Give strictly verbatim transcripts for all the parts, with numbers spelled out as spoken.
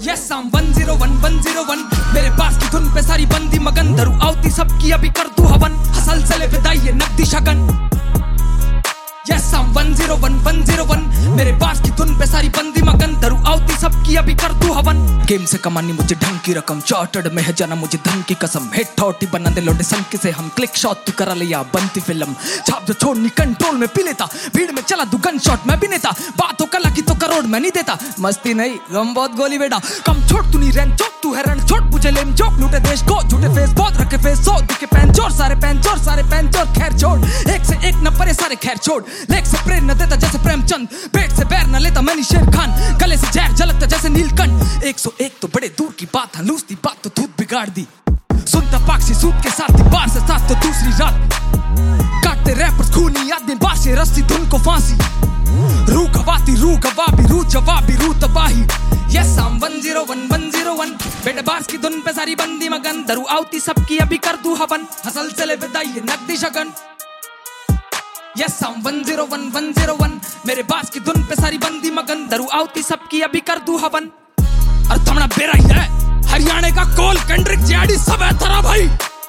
Yes, I'm one zero one one zero one. मेरे पास की धुन पे सारी बंदी मगन, धरू आवती सबकी अभी कर दूं हवन, हसल चले विदाई ये नकदी Shagun. Yes, I'm one zero one one zero one. मेरे पास की धुन पे सारी बंदी मगन, धरू आवती सबकी अभी कर दूं हवन। गेम से कमानी मुझे ढंग की रकम, चार्टर्ड में है जाना मुझे धन की कसम, हिट हॉटी बना दे लोडे संक से हम, क्लिक शॉट तू करा लिया बनती फिल्म, छाप जो छोड़नी कंट्रोल में पी लेता, भीड़ में चला तू गन शॉट मैं भी नेता, बातों कला की तो करोड़ मैं नहीं देता, मस्ती नहीं गम बहुत गोली बेटा, कम छोड़ तू नहीं रैन चौक तू है रन छोड़, मुझे लेम जोक लूटे देश को, झूठे फेस बहुत रखे फेस सो, दिखे पैन चोर सारे पैन चोर सारे पैन चोर, खैर छोड़ एक से एक न परे सारे खैर छोड़, लेग से प्रेम न देता जैसे प्रेमचंद, पेट से बैर न लेता मैंने शेर खान, गले से जहर झलकता जैसे नीलकंठ, एक सौ एक तो बड़े दूर की बात, हलूस दी बात तो धूप बिगाड़ दी, सुनता पाक्षी सूत के साथ थी बार से साथ तो दूसरी रात, काटते रैपर्स खूनी आदमी बाशे रस्सी धुन को फांसी, रू गवाती रू गवाबी रू जवाबी रू तबाही। Yes, I'm one zero one one zero one. बेटे बास की धुन पे सारी बंदी मगन, धरू आवती सबकी अभी कर दूं हवन, हसल चले विदाई ये नकदी Shagun. Yes, I'm one zero one one zero one. मेरे बास की धुन पे सारी बंदी मगन, धरू आवती सबकी अभी कर दूं हवन। और थमना बेरा ही है हरियाणा का कोल कंड्रिक जेडी सब है तेरा भाई,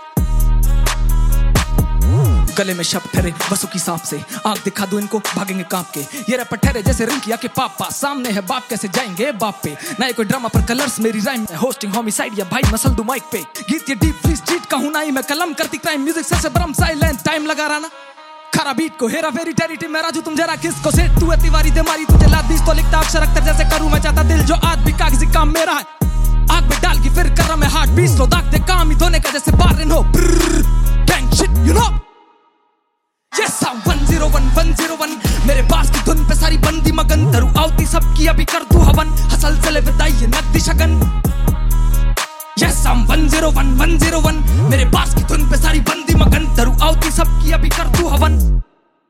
गले में शब्द ठहरे बसों की सांप से, आंख दिखा दूं इनको भागेंगे कांप के, ये रैपर ठहरे जैसे रिंकिया के पापा, सामने है बाप कैसे जाएंगे बाप पे, ना कोई ड्रामा पर कलर्स मेरी राइम है, होस्टिंग होमिसाइड या भाई मसल दूं माइक पे, गीत ये डीप फ्री स्ट्रीट का हूं ना ही मैं, कलम करती क्राइम म्यूजिक से ब्रह्म साइलेंट टाइम लगा रहा ना, खरा बीट को हेरा फेरी टेरिटी में राजू तुम जरा किसको सेट, तू है तिवारी दे मारी तुझे लाद बीस तो लिखता अक्षर अख्तर जैसे करूं मैं चाहता दिल जो आज भी कागजी काम मेरा है, आग में डाल की फिर कर रहा मैं हार्ट बीस लो दाग दे काम ही धोने का जैसे बारिन हो, gang shit you know. Yes, I'm one zero one one zero one. मेरे पास की धुन पे सारी बंदी मगन, धरू आवती सबकी अभी कर दूं हवन, हसल चले विदाई ये नकदी Shagun. Yes, I'm one zero one one zero one. मेरे पास की धुन पे सारी बंदी मगन, धरू आवती सबकी अभी कर दूं हवन।